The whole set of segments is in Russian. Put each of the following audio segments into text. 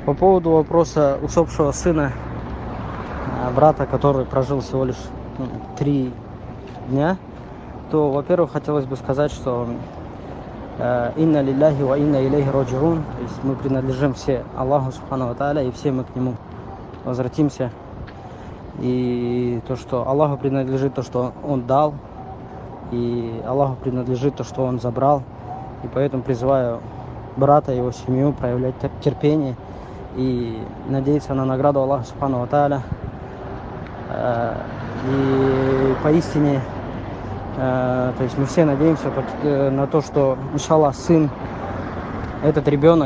По поводу вопроса усопшего сына, брата, который прожил всего лишь 3 дня, то, во-первых, хотелось бы сказать, что «Инна лилляхи ва инна илейхи раджиун», то есть мы принадлежим все Аллаху Субхану ва Тааля, и все мы к Нему возвратимся. И то, что Аллаху принадлежит то, что Он дал, и Аллаху принадлежит то, что Он забрал. И поэтому призываю брата и его семью проявлять терпение и надеяться на награду Аллаха Субхану ва Тааля. И поистине, то есть мы все надеемся на то, что, иншаллах, сын, этот ребенок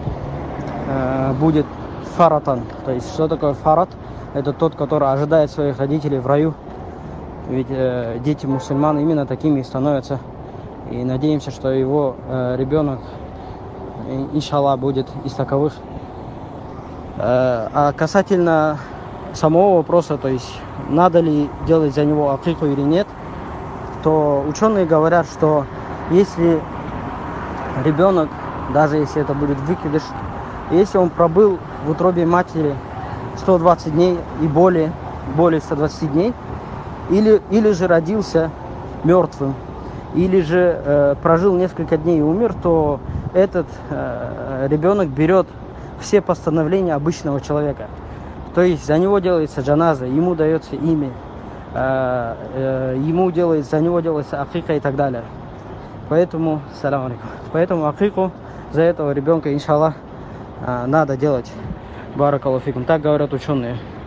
будет фаратан. То есть что такое фарат? Это тот, который ожидает своих родителей в раю. Ведь дети мусульман именно такими и становятся. И надеемся, что его ребенок, иншаллах, будет из таковых. А касательно самого вопроса, то есть надо ли делать за него акику или нет, то ученые говорят, что если ребенок, даже если это будет выкидыш, если он пробыл в утробе матери 120 дней и более 120 дней, или же родился мертвым, или же прожил несколько дней и умер, то этот ребенок берет все постановления обычного человека. То есть за него делается джаназа, ему дается имя, за него делается акика и так далее. Поэтому, салам алейкум. Поэтому акику за этого ребенка, иншаллах, надо делать. Баракаллаху фикум. Так говорят ученые.